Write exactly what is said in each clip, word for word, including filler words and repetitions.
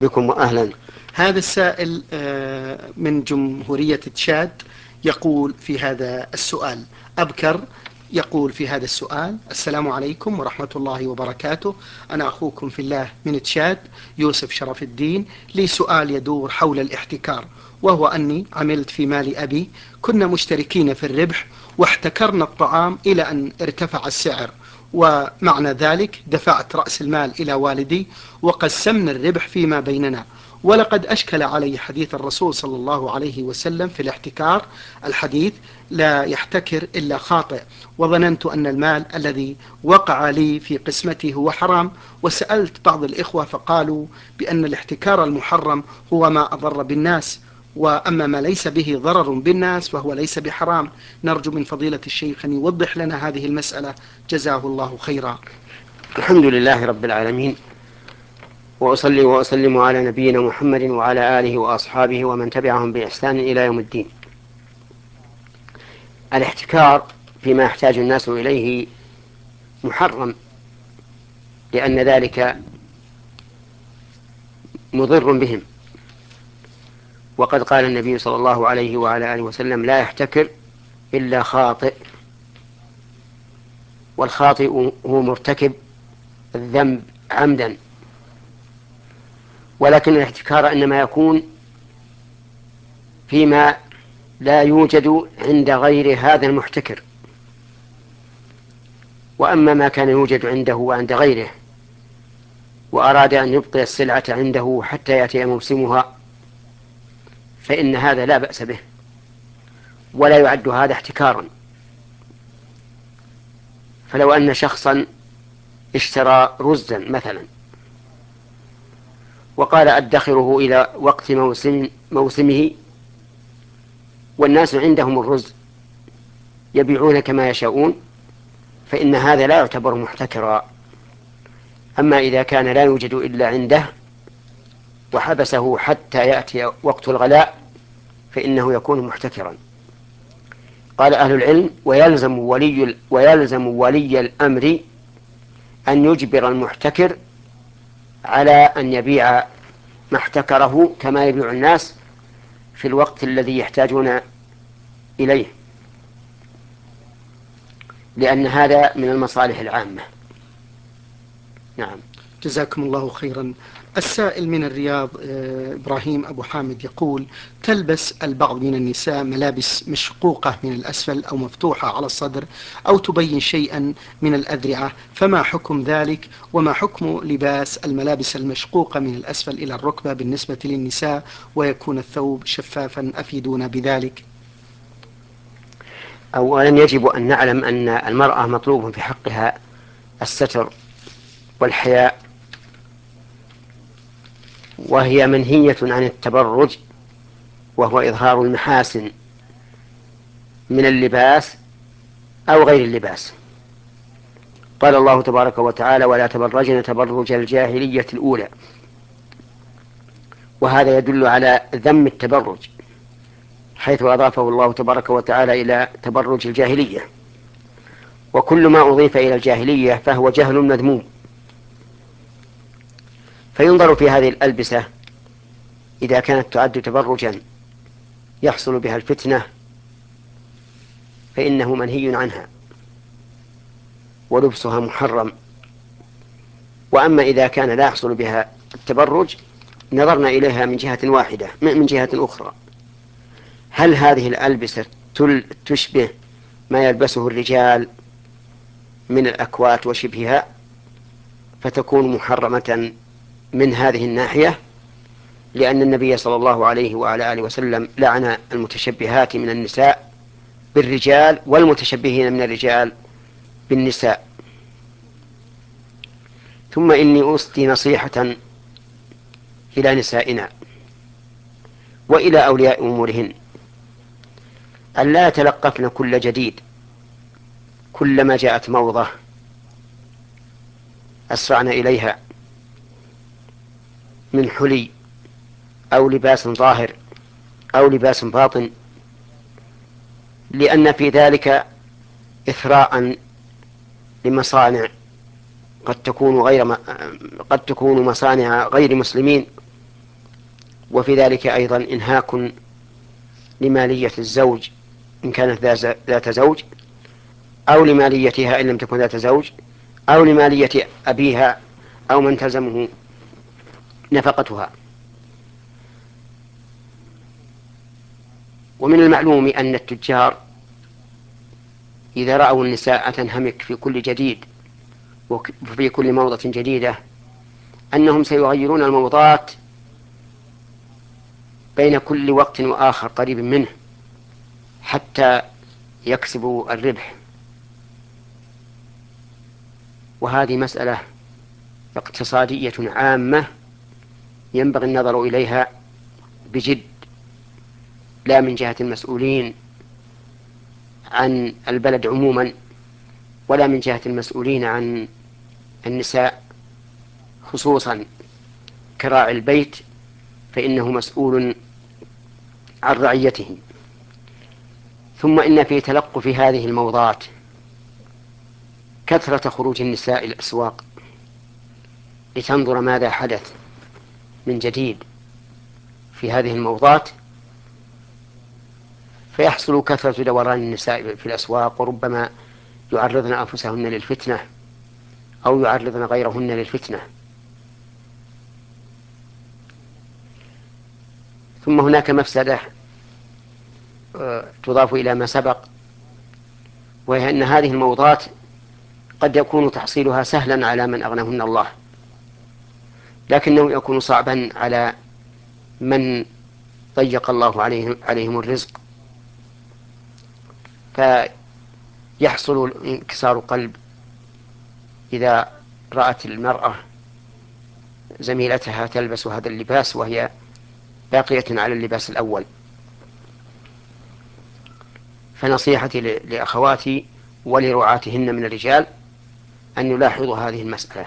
بكم وأهلا. هذا السائل من جمهورية تشاد يقول في هذا السؤال أبكر يقول في هذا السؤال: السلام عليكم ورحمة الله وبركاته، أنا أخوكم في الله من تشاد يوسف شرف الدين. لي سؤال يدور حول الاحتكار، وهو أني عملت في مال أبي، كنا مشتركين في الربح واحتكرنا الطعام إلى أن ارتفع السعر، ومعنى ذلك دفعت رأس المال إلى والدي وقسمنا الربح فيما بيننا. ولقد أشكل علي حديث الرسول صلى الله عليه وسلم في الاحتكار، الحديث: لا يحتكر إلا خاطئ، وظننت أن المال الذي وقع لي في قسمتي هو حرام. وسألت بعض الإخوة فقالوا بأن الاحتكار المحرم هو ما أضر بالناس، وأما ما ليس به ضرر بالناس فهو ليس بحرام. نرجو من فضيلة الشيخ أن يوضح لنا هذه المسألة، جزاه الله خيرا. الحمد لله رب العالمين، وأصلي وأسلم على نبينا محمد وعلى آله وأصحابه ومن تبعهم بإحسان إلى يوم الدين. الاحتكار فيما يحتاج الناس إليه محرم، لأن ذلك مضر بهم. وقد قال النبي صلى الله عليه وعلى آله وسلم: لا يحتكر إلا خاطئ. والخاطئ هو مرتكب الذنب عمدا، ولكن الاحتكار إنما يكون فيما لا يوجد عند غير هذا المحتكر. وأما ما كان يوجد عنده وعند غيره وأراد أن يبقي السلعة عنده حتى يأتي موسمها، فإن هذا لا بأس به، ولا يعد هذا احتكارا. فلو أن شخصا اشترى رزا مثلا وقال أدخره إلى وقت موسم موسمه، والناس عندهم الرز يبيعون كما يشاءون، فإن هذا لا يعتبر محتكرا. أما إذا كان لا يوجد إلا عنده وحبسه حتى يأتي وقت الغلاء، فإنه يكون محتكرا. قال أهل العلم: ويلزم ولي, ويلزم ولي الأمر أن يجبر المحتكر على أن يبيع ما احتكره كما يبيع الناس في الوقت الذي يحتاجون إليه، لأن هذا من المصالح العامة. نعم. جزاكم الله خيرا. السائل من الرياض إبراهيم أبو حامد يقول: تلبس البعض من النساء ملابس مشقوقة من الأسفل أو مفتوحة على الصدر أو تبين شيئا من الأذرعة، فما حكم ذلك؟ وما حكم لباس الملابس المشقوقة من الأسفل إلى الركبة بالنسبة للنساء ويكون الثوب شفافا؟ أفيدونا بذلك. أولا يجب أن نعلم أن المرأة مطلوب في حقها الستر والحياء، وهي منهية عن التبرج، وهو إظهار المحاسن من اللباس أو غير اللباس. قال الله تبارك وتعالى: ولا تبرجن تبرج الجاهلية الأولى. وهذا يدل على ذم التبرج، حيث أضافه الله تبارك وتعالى إلى تبرج الجاهلية. وكل ما أضيف إلى الجاهلية فهو جهل مذموم. فينظر في هذه الألبسة إذا كانت تعد تبرجا يحصل بها الفتنة فإنه منهي عنها ولبسها محرم. وأما إذا كان لا يحصل بها التبرج نظرنا إليها من جهة واحدة من جهة أخرى: هل هذه الألبسة تشبه ما يلبسه الرجال من الأكوات وشبهها، فتكون محرمة من هذه الناحية، لأن النبي صلى الله عليه وعلى آله وسلم لعن المتشبهات من النساء بالرجال والمتشبهين من الرجال بالنساء. ثم إني أسدي نصيحة إلى نسائنا وإلى أولياء أمورهن أن لا يتلقفن كل جديد. كلما جاءت موضة أسرعن إليها من حلي أو لباس ظاهر أو لباس باطن، لأن في ذلك إثراء لمصانع قد تكون غير قد تكون مصانع غير مسلمين، وفي ذلك أيضا إنهاك لمالية الزوج إن كانت ذات زوج، أو لماليتها إن لم تكن ذات زوج، أو لمالية أبيها أو من تلزمه نفقتها. ومن المعلوم أن التجار إذا رأوا النساء تنهمك في كل جديد وفي كل موضة جديدة أنهم سيغيرون الموضات بين كل وقت وآخر قريب منه حتى يكسبوا الربح. وهذه مسألة اقتصادية عامة ينبغي النظر إليها بجد، لا من جهة المسؤولين عن البلد عموما، ولا من جهة المسؤولين عن النساء خصوصا كراعي البيت، فإنه مسؤول عن رعيته. ثم إن في تلقف هذه الموضات كثرة خروج النساء إلى الأسواق لتنظر ماذا حدث من جديد في هذه الموضات، فيحصل كثرة دوران النساء في الأسواق، وربما يعرضن أنفسهن للفتنة أو يعرضن غيرهن للفتنة. ثم هناك مفسدة تضاف إلى ما سبق، وهي أن هذه الموضات قد يكون تحصيلها سهلا على من أغناهن الله، لكنه يكون صعبا على من ضيق الله عليهم, عليهم الرزق، فيحصل انكسار قلب إذا رأت المرأة زميلتها تلبس هذا اللباس وهي باقية على اللباس الأول. فنصيحتي لأخواتي ولرعاتهن من الرجال أن يلاحظوا هذه المسألة،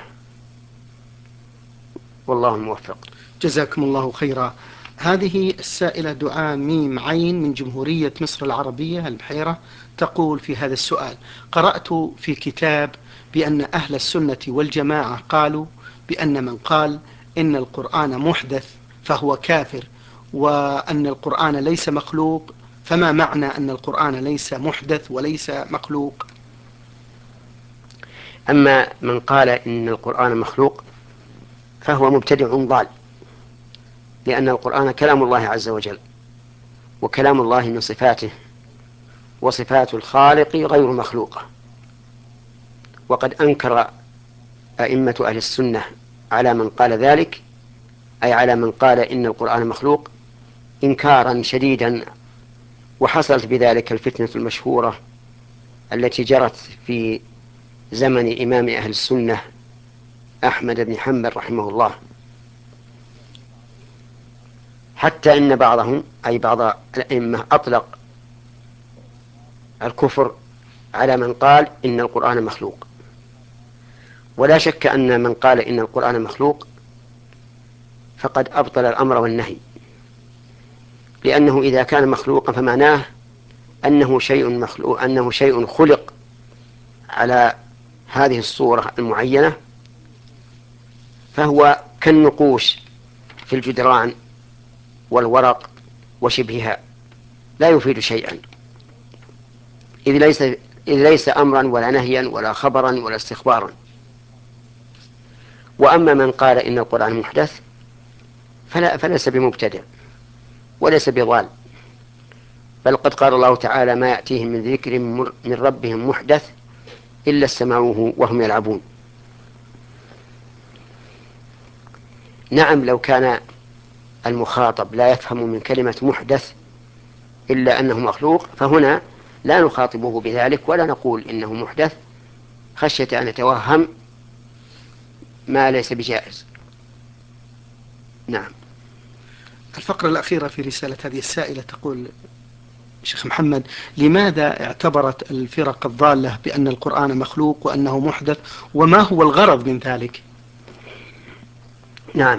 والله الموفق. جزاكم الله خيرا. هذه السائلة دعاء ميم عين من جمهورية مصر العربية البحيرة تقول في هذا السؤال: قرأت في كتاب بأن أهل السنة والجماعة قالوا بأن من قال إن القرآن محدث فهو كافر، وأن القرآن ليس مخلوق، فما معنى أن القرآن ليس محدث وليس مخلوق؟ أما من قال إن القرآن مخلوق فهو مبتدع ضال، لأن القرآن كلام الله عز وجل، وكلام الله من صفاته، وصفات الخالق غير مخلوقة. وقد أنكر أئمة أهل السنة على من قال ذلك، أي على من قال إن القرآن مخلوق، إنكارا شديدا، وحصلت بذلك الفتنة المشهورة التي جرت في زمن إمام أهل السنة أحمد بن حنبل رحمه الله، حتى إن بعضهم أي بعض الأئمة أطلق الكفر على من قال إن القرآن مخلوق. ولا شك أن من قال إن القرآن مخلوق فقد أبطل الأمر والنهي، لأنه إذا كان مخلوقا فمعناه أنه شيء مخلوق، أنه شيء خلق على هذه الصورة المعينة، فهو كالنقوش في الجدران والورق وشبهها، لا يفيد شيئا، إذ ليس, إذ ليس أمرا ولا نهيا ولا خبرا ولا استخبارا. وأما من قال إن القرآن محدث فلا فليس بمبتدع وليس بضال، بل قد قال الله تعالى: ما يأتيهم من ذكر من ربهم محدث إلا استمعوه وهم يلعبون. نعم، لو كان المخاطب لا يفهم من كلمة محدث إلا أنه مخلوق فهنا لا نخاطبه بذلك ولا نقول إنه محدث خشية أن يتوهم ما ليس بجائز. نعم. الفقرة الأخيرة في رسالة هذه السائلة تقول: شيخ محمد، لماذا اعتبرت الفرق الضالة بأن القرآن مخلوق وأنه محدث، وما هو الغرض من ذلك؟ نعم،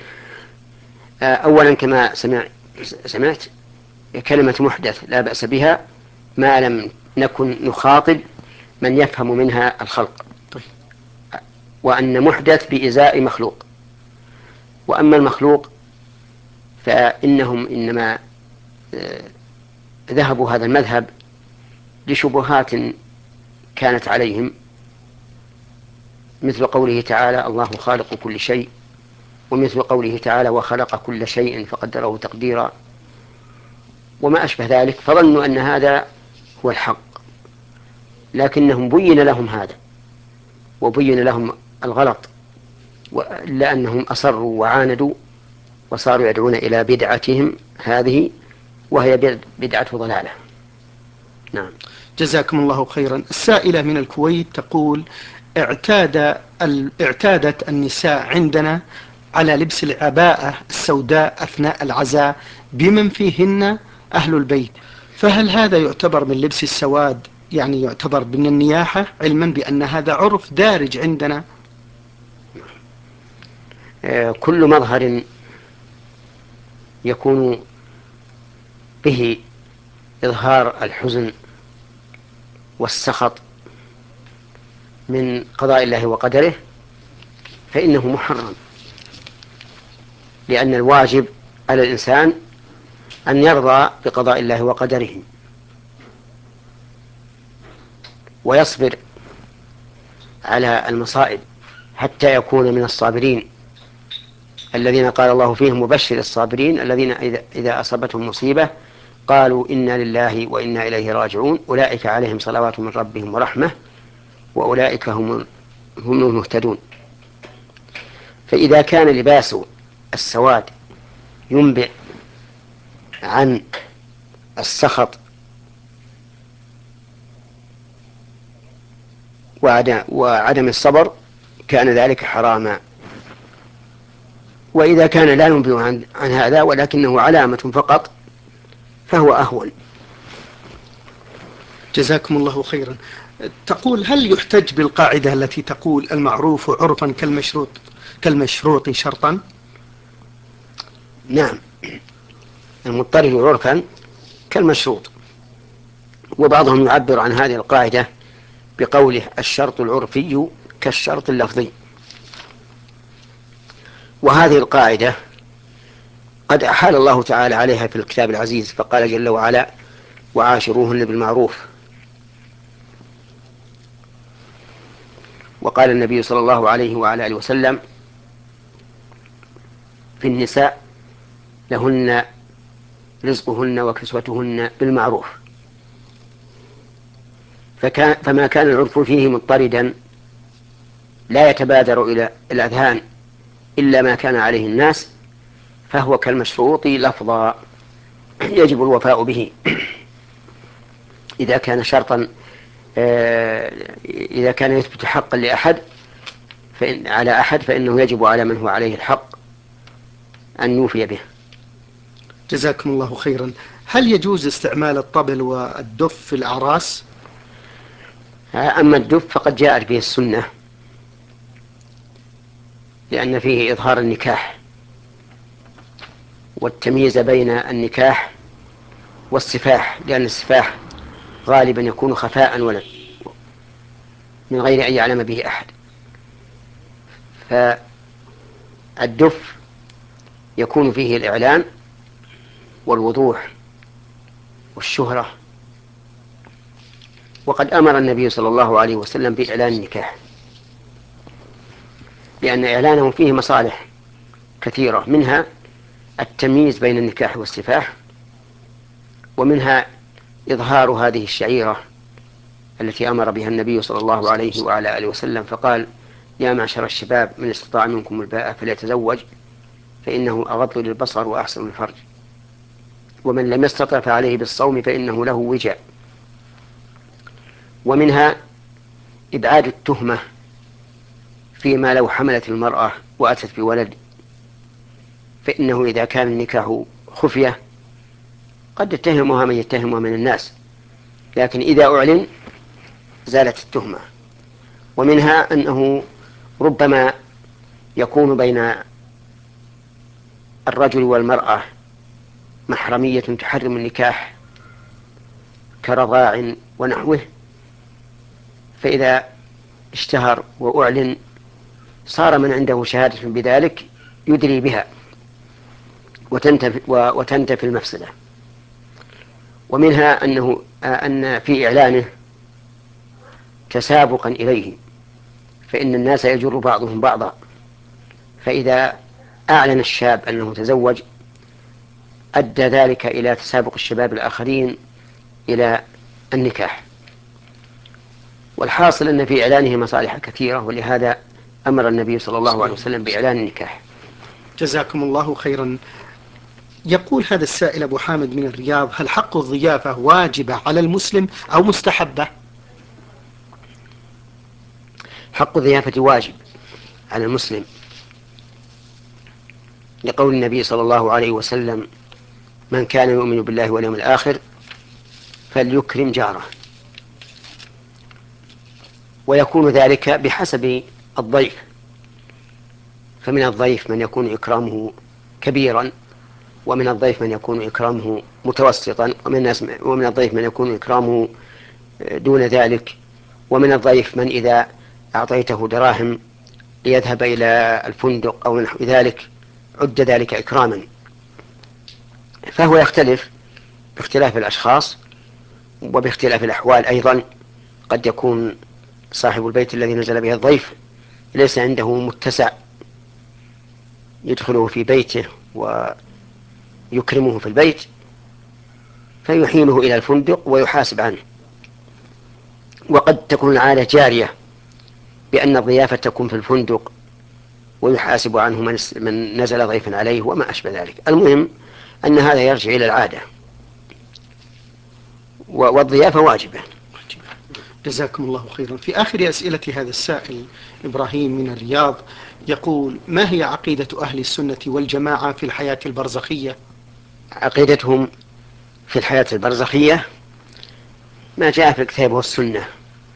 أولا كما سمع سمعت كلمة محدث لا بأس بها ما لم نكن نخاطب من يفهم منها الخلق، وأن محدث بإزاء مخلوق. وأما المخلوق فإنهم إنما ذهبوا هذا المذهب لشبهات كانت عليهم، مثل قوله تعالى الله خالق كل شيء، ومثل قوله تعالى وخلق كل شيء فقدره تقديرا، وما أشبه ذلك، فظنوا أن هذا هو الحق، لكنهم بين لهم هذا وبين لهم الغلط، لأنهم أصروا وعاندوا وصاروا يدعون إلى بدعتهم هذه، وهي بدعة ضلالة. نعم. جزاكم الله خيرا. السائلة من الكويت تقول اعتاد اعتادت النساء عندنا على لبس العباءة السوداء أثناء العزاء بمن فيهن أهل البيت، فهل هذا يعتبر من لبس السواد، يعني يعتبر من النياحة، علما بأن هذا عرف دارج عندنا؟ كل مظهر يكون به إظهار الحزن والسخط من قضاء الله وقدره فإنه محرم، لأن الواجب على الإنسان أن يرضى بقضاء الله وقدره ويصبر على المصائب حتى يكون من الصابرين الذين قال الله فيهم مبشر الصابرين الذين إذا أصابتهم مصيبة قالوا إنا لله وإنا إليه راجعون أولئك عليهم صلوات من ربهم ورحمة وأولئك هم هم المهتدون. فإذا كان لباس السواد ينبئ عن السخط وعدم الصبر كان ذلك حراما، وإذا كان لا ينبئ عن, عن هذا ولكنه علامة فقط فهو أهون. جزاكم الله خيرا. تقول هل يحتج بالقاعدة التي تقول المعروف عرفا كالمشروط كالمشروط شرطا؟ نعم، المضطرد عرفا كالمشروط، وبعضهم يعبر عن هذه القاعدة بقوله الشرط العرفي كالشرط اللفظي. وهذه القاعدة قد أحال الله تعالى عليها في الكتاب العزيز، فقال جل وعلا وعاشروهن بالمعروف، وقال النبي صلى الله عليه وعلى آله وسلم في النساء لهن رزقهن وكسوتهن بالمعروف. فكان فما كان العرف فيه مضطردا لا يتبادر إلى الأذهان إلا ما كان عليه الناس فهو كالمشروط لفظا يجب الوفاء به إذا كان شرطا، إذا كان يثبت حقا لأحد فإن على أحد فإنه يجب على من هو عليه الحق أن يوفي به. جزاكم الله خيرا. هل يجوز استعمال الطبل والدف في الأعراس؟ أما الدف فقد جاءت به السنة لأن فيه إظهار النكاح والتمييز بين النكاح والسفاح، لأن السفاح غالبا يكون خفاء ولا من غير أن يعلم به أحد، فالدف يكون فيه الإعلان والوضوح والشهرة، وقد أمر النبي صلى الله عليه وسلم بإعلان النكاح لأن إعلانه فيه مصالح كثيرة، منها التمييز بين النكاح والسفاح، ومنها إظهار هذه الشعيرة التي أمر بها النبي صلى الله عليه وعلى آله وسلم فقال يا معشر الشباب من استطاع منكم الباءة فليتزوج فإنه أغض للبصر وأحسن الفرج ومن لم يستطع فعليه بالصوم فإنه له وجاء. ومنها إبعاد التهمة فيما لو حملت المرأة وأتت بولد، فإنه إذا كان النكاح خفية قد يتهمها من يتهمها من الناس، لكن إذا أعلن زالت التهمة. ومنها أنه ربما يكون بين الرجل والمرأة محرمية تحرم النكاح كرضاع ونحوه، فإذا اشتهر وأعلن صار من عنده شهادة بذلك يدري بها، وتنتفي, وتنتفي المفسدة. ومنها أنه أن في إعلانه تسابقا إليه، فإن الناس يجر بعضهم بعضا، فإذا أعلن الشاب أنه تزوج أدى ذلك إلى تسابق الشباب الآخرين إلى النكاح. والحاصل أن في إعلانه مصالح كثيرة، ولهذا أمر النبي صلى الله عليه وسلم بإعلان النكاح. جزاكم الله خيرا. يقول هذا السائل أبو حامد من الرياض: هل حق الضيافة واجبة على المسلم أو مستحبة؟ حق الضيافة واجب على المسلم، لقول النبي صلى الله عليه وسلم: من كان يؤمن بالله واليوم الآخر فليكرم جاره. ويكون ذلك بحسب الضيف، فمن الضيف من يكون إكرامه كبيرا، ومن الضيف من يكون إكرامه متوسطا، ومن الضيف من يكون إكرامه دون ذلك، ومن الضيف من إذا أعطيته دراهم ليذهب إلى الفندق أو نحو ذلك عد ذلك إكراما. فهو يختلف باختلاف الأشخاص وباختلاف الأحوال أيضا. قد يكون صاحب البيت الذي نزل به الضيف ليس عنده متسع يدخله في بيته ويكرمه في البيت، فيحيله إلى الفندق ويحاسب عنه. وقد تكون العادة جارية بأن الضيافة تكون في الفندق ويحاسب عنه من نزل ضيفا عليه وما أشبه ذلك. المهم أن هذا يرجع إلى العادة، والضيافة واجبة. جزاكم الله خيرا. في آخر أسئلة هذا السائل إبراهيم من الرياض يقول: ما هي عقيدة أهل السنة والجماعة في الحياة البرزخية؟ عقيدتهم في الحياة البرزخية ما جاء في الكتاب والسنة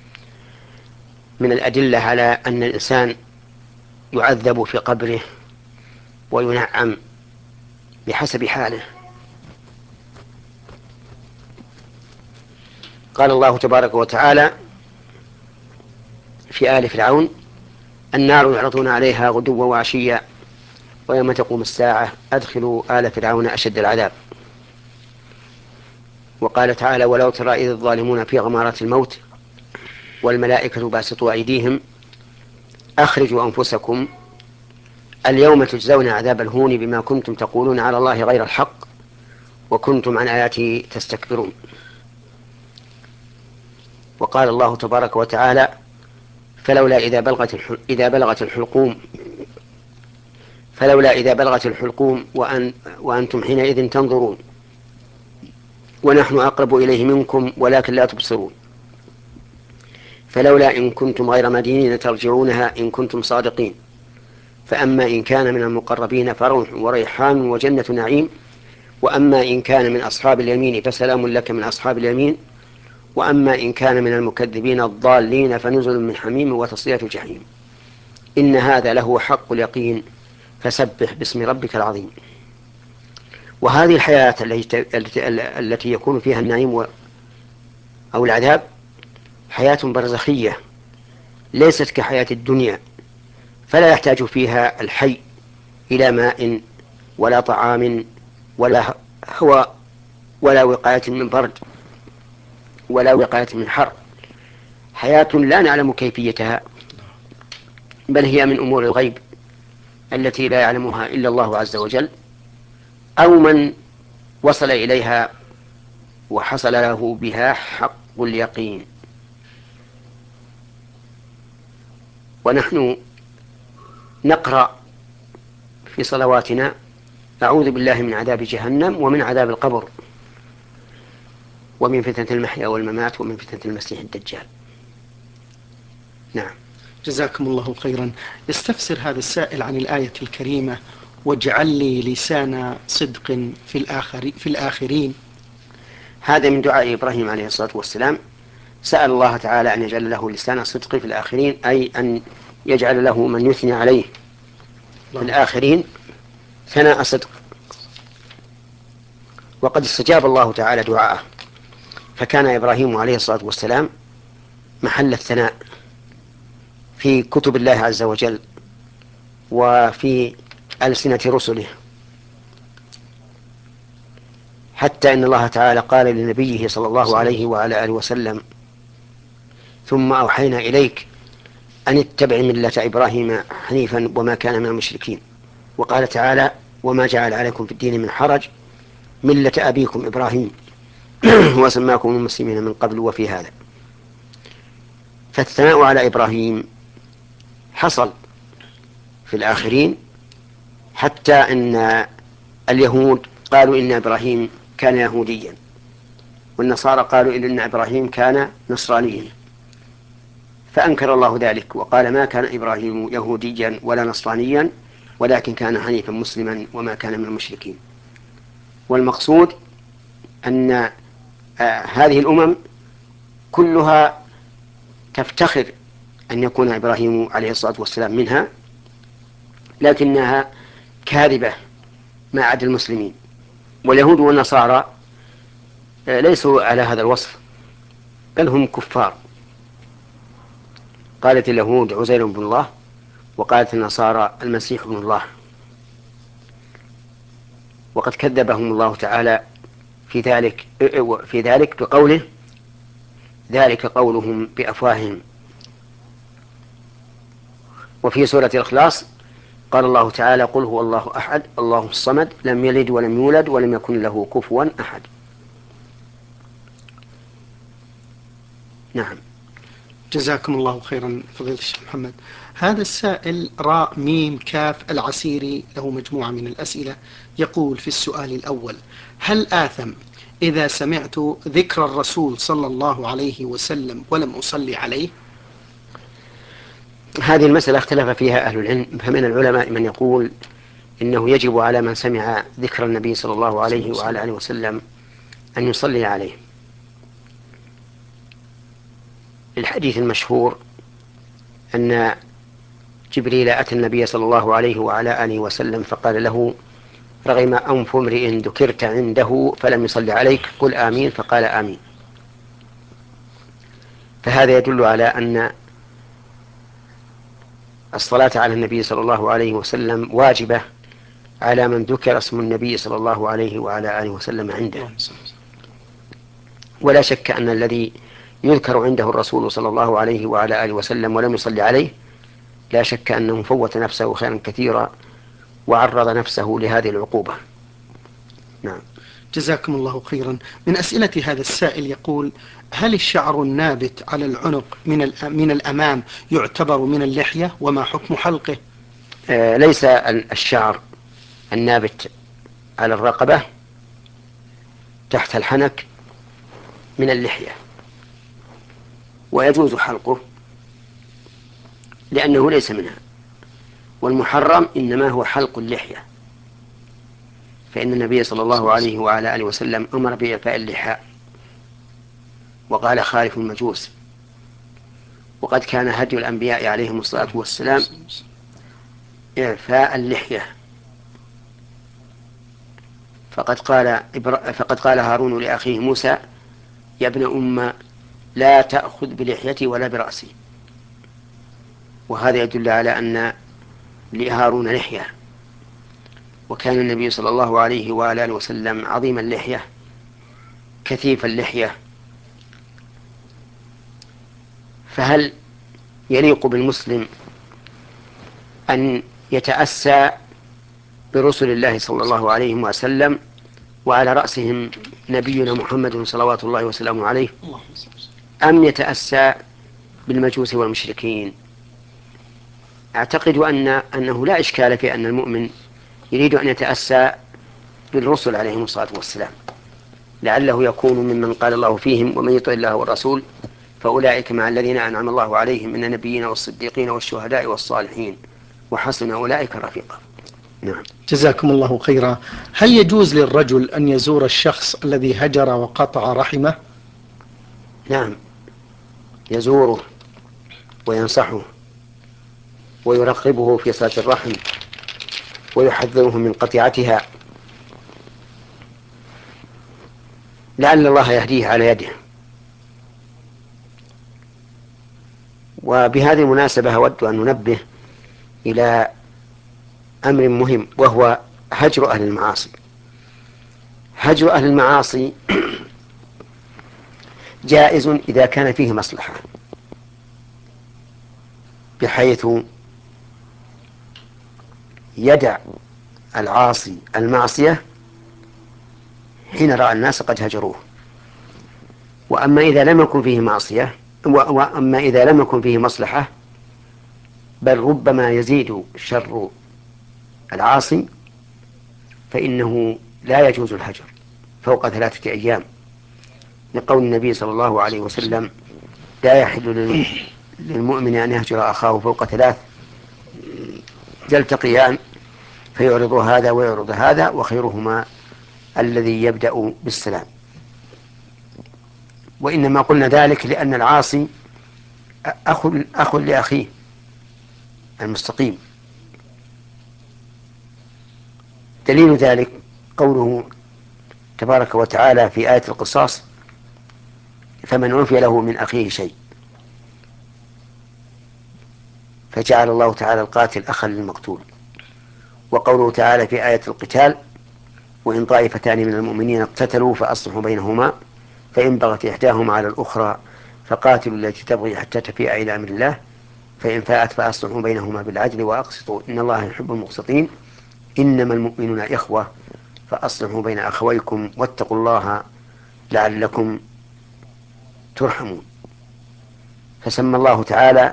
من الأدلة على أن الإنسان يعذب في قبره وينعم بحسب حاله. قال الله تبارك وتعالى في آل فرعون: النار يعرضون عليها غدوا وعشيا ويوم تقوم الساعة أدخلوا آل فرعون أشد العذاب. وقال تعالى: ولو ترى إذ الظالمون في غمارات الموت والملائكة باسطوا أيديهم أخرجوا أنفسكم اليوم تجزون عذاب الهون بما كنتم تقولون على الله غير الحق وكنتم عن آياته تستكبرون. وقال الله تبارك وتعالى: فلولا إذا بلغت إذا بلغت الحلقوم فلولا إذا بلغت الحلقوم وأن وأنتم حينئذ تنظرون ونحن أقرب إليه منكم ولكن لا تبصرون. فلولا إن كنتم غير مدينين ترجعونها إن كنتم صادقين. فأما إن كان من المقربين فروح وريحان وجنة نعيم، وأما إن كان من أصحاب اليمين فسلام لك من أصحاب اليمين، وأما إن كان من المكذبين الضالين فنزل من حميم وتصلية جحيم. إن هذا له حق اليقين فسبح باسم ربك العظيم. وهذه الحياة التي يكون فيها النعيم أو العذاب حياة برزخية ليست كحياة الدنيا، فلا يحتاج فيها الحي إلى ماء ولا طعام ولا هواء ولا وقاية من برد ولا وقاية من حر. حياة لا نعلم كيفيتها، بل هي من أمور الغيب التي لا يعلمها إلا الله عز وجل، أو من وصل إليها وحصل له بها حق اليقين. ونحن نقرأ في صلواتنا: أعوذ بالله من عذاب جهنم ومن عذاب القبر ومن فتنة المحيا والممات ومن فتنة المسيح الدجال. نعم. جزاكم الله خيرا. يستفسر هذا السائل عن الآية الكريمة: واجعل لي لسان صدق في الآخر في الآخرين. هذا من دعاء إبراهيم عليه الصلاة والسلام، سأل الله تعالى أن يجعل له لسان صدق في الآخرين، أي أن يجعل له من يثني عليه في الآخرين ثناء صدق. وقد استجاب الله تعالى دعاءه، فكان إبراهيم عليه الصلاة والسلام محل الثناء في كتب الله عز وجل وفي ألسنة رسله. حتى إن الله تعالى قال لنبيه صلى الله عليه وعلى آله وسلم: ثم أوحينا إليك أن اتبع ملة إبراهيم حنيفا وما كان من المشركين. وقال تعالى: وما جعل عليكم في الدين من حرج ملة أبيكم إبراهيم وسماكم المسلمين من قبل وفي هذا. فالثناء على إبراهيم حصل في الآخرين، حتى أن اليهود قالوا إن إبراهيم كان يهوديا، والنصارى قالوا إن إبراهيم كان نصرانيا، فأنكر الله ذلك وقال: ما كان إبراهيم يهوديا ولا نصرانيا ولكن كان حنيفا مسلما وما كان من المشركين. والمقصود أن آه هذه الأمم كلها تفتخر أن يكون إبراهيم عليه الصلاة والسلام منها، لكنها كاذبة ما عدا المسلمين. واليهود والنصارى آه ليسوا على هذا الوصف، بل هم كفار. قالت اليهود عزير بن الله، وقالت النصارى المسيح بن الله، وقد كذبهم الله تعالى في ذلك في ذلك بقوله: ذلك قولهم بأفواههم. وفي سورة الإخلاص قال الله تعالى: قل هو الله أحد الله الصمد لم يلد ولم يولد ولم يكن له كفوا أحد. نعم. جزاكم الله خيرا فضيلة الشيخ محمد. هذا السائل راء ميم كاف العسيري له مجموعة من الأسئلة، يقول في السؤال الأول: هل آثم إذا سمعت ذكر الرسول صلى الله عليه وسلم ولم أصلي عليه؟ هذه المسألة اختلف فيها أهل العلم، فمن العلماء من يقول إنه يجب على من سمع ذكر النبي صلى الله عليه وعلى آله وسلم أن يصلي عليه، الحديث المشهور أن جبريل أتى النبي صلى الله عليه وعلى آله وسلم فقال له: رغم أنف امرئ ذكرت عنده فلم يصلي عليك قل آمين، فقال آمين. فهذا يدل على أن الصلاة على النبي صلى الله عليه وسلم واجبة على من ذكر اسم النبي صلى الله عليه وعلى آله وسلم عنده. ولا شك أن الذي يذكر عنده الرسول صلى الله عليه وعلى آله وسلم ولم يصلي عليه لا شك أنه فوت نفسه خيرا كثيرا وعرض نفسه لهذه العقوبة. نعم. جزاكم الله خيرا. من أسئلة هذا السائل يقول: هل الشعر النابت على العنق من من الأمام يعتبر من اللحية، وما حكم حلقه؟ آه ليس الشعر النابت على الرقبة تحت الحنك من اللحية، ويجوز حلقه لأنه ليس منها، والمحرم إنما هو حلق اللحية، فإن النبي صلى الله عليه وعلى آله وسلم أمر بإعفاء اللحاء وقال: خالف المجوس. وقد كان هدي الأنبياء عليهم الصلاة والسلام إعفاء اللحية، فقد قال فقد قال هارون لأخيه موسى: يا ابن أم لا تأخذ بلحيتي ولا برأسي. وهذا يدل على أن لهارون لحية، وكان النبي صلى الله عليه وعلى آله وسلم عظيم اللحية كثيف اللحية. فهل يليق بالمسلم أن يتأسى برسل الله صلى الله عليه وسلم وعلى رأسهم نبينا محمد صلوات الله وسلامه عليه، أم يتأسى بالمجوس والمشركين؟ أعتقد أن أنه لا إشكال في أن المؤمن يريد أن يتأسى بالرسل عليهم الصلاة والسلام، لعله يكون ممن قال الله فيهم: ومن يطع الله والرسول فأولئك مع الذين أنعم الله عليهم من النبيين والصديقين والشهداء والصالحين وحسن أولئك رفيقا. نعم. جزاكم الله خيرا. هل يجوز للرجل أن يزور الشخص الذي هجر وقطع رحمه؟ نعم، يزوره وينصحه ويرغبه في صلة الرحم ويحذره من قطيعتها، لعل الله يهديه على يده. وبهذه المناسبة أود أن ننبه إلى أمر مهم، وهو هجر أهل المعاصي. هجر أهل المعاصي جائز إذا كان فيه مصلحة، بحيث يدع العاصي المعصية حين رأى الناس قد هجروه. وأما إذا لم يكن فيه معصية وأما إذا لم يكن فيه مصلحة، بل ربما يزيد شر العاصي، فإنه لا يجوز الهجر فوق ثلاثة أيام، لقول النبي صلى الله عليه وسلم: لا يحل للمؤمن أن يهجر أخاه فوق ثلاث، يلتقيان فيعرض هذا ويعرض هذا، وخيرهما الذي يبدأ بالسلام. وإنما قلنا ذلك لأن العاصي أخ, أخ لأخيه المستقيم. دليل ذلك قوله تبارك وتعالى في آية القصاص: فمن عفي له من أخيه شيء، فجعل الله تعالى القاتل أخا للمقتول. وقوله تعالى في آية القتال: وإن طائفتان من المؤمنين اقتتلوا فأصلحوا بينهما فإن بغت إحداهما على الأخرى فقاتلوا التي تبغي حتى تفيء إلى أمر الله فإن فاءت فأصلحوا بينهما بالعدل وأقسطوا إن الله يحب المقسطين إنما المؤمنون إخوة فأصلحوا بين أخويكم واتقوا الله لعلكم ترحمون. فسمى الله تعالى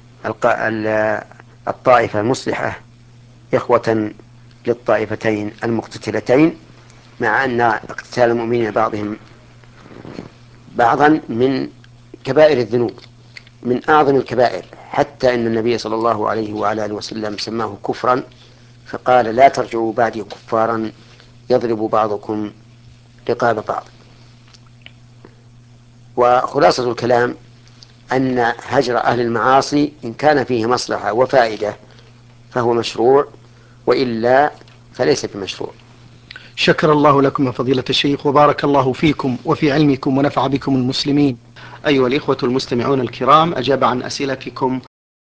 الطائفة المصلحة إخوة للطائفتين المقتتلتين، مع أن اقتتال المؤمنين بعضهم بعضا من كبائر الذنوب، من أعظم الكبائر، حتى أن النبي صلى الله عليه وعلى آله وسلم سماه كفرا، فقال: لا ترجعوا بعدي كفارا يضرب بعضكم رقاب بعض. وخلاصة الكلام أن هجر أهل المعاصي إن كان فيه مصلحة وفائدة فهو مشروع، وإلا فليس بمشروع. شكر الله لكم فضيلة الشيخ، وبارك الله فيكم وفي علمكم ونفع بكم المسلمين. أيها الإخوة المستمعون الكرام، أجاب عن أسئلتكم